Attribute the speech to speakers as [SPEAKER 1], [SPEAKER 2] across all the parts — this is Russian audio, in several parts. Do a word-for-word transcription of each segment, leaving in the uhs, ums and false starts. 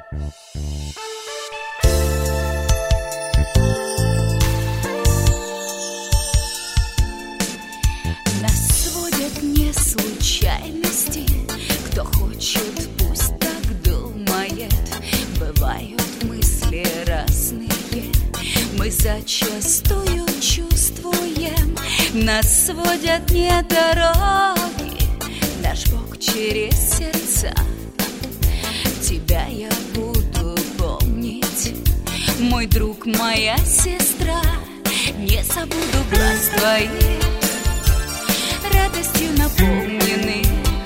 [SPEAKER 1] Нас сводят не случайности. Кто хочет, пусть так думает. Бывают мысли разные, мы зачастую чувствуем. Нас сводят не дороги, наш Бог через сердца. Тебя я буду помнить, мой друг, моя сестра. Не забуду глаз твоих, радостью наполнены.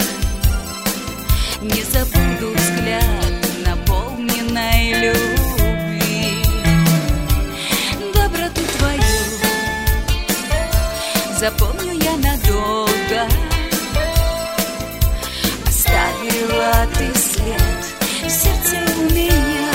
[SPEAKER 1] Не забуду взгляд, наполненной любви. Доброту твою запомню я надолго. Оставила ты след в сердце у меня.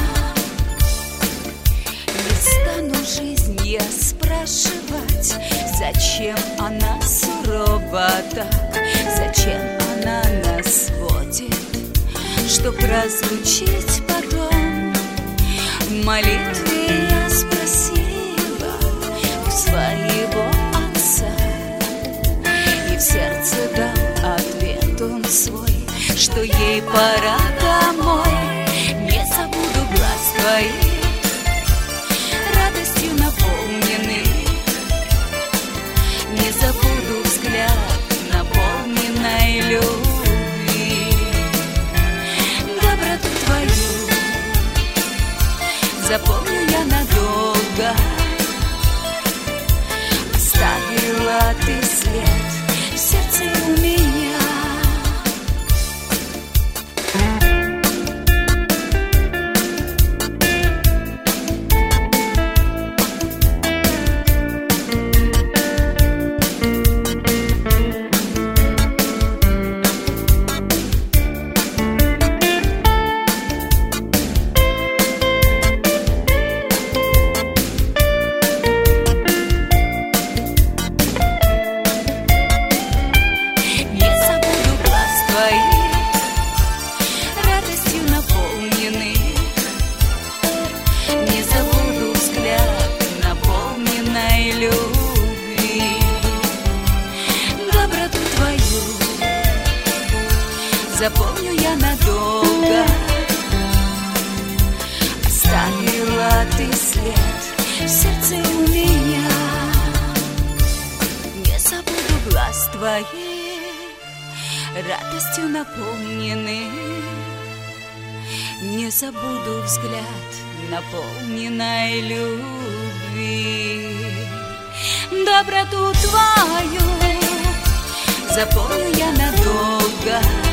[SPEAKER 1] Не стану жизнь я спрашивать, зачем она сурова так, зачем она нас сводит, чтоб разлучить потом. В молитве я спросила у своего отца, и в сердце дал ответ он свой, что ей пора домой. Не забуду глаз твоих, радостью наполнены. Не забуду взгляд, наполненной любви. Доброту твою запомню я надолго. Оставила ты след в сердце у меня. Запомню я надолго. Оставила ты след в сердце у меня. Не забуду глаз твоих, радостью наполнены. Не забуду взгляд, наполненной любви. Доброту твою запомню я надолго.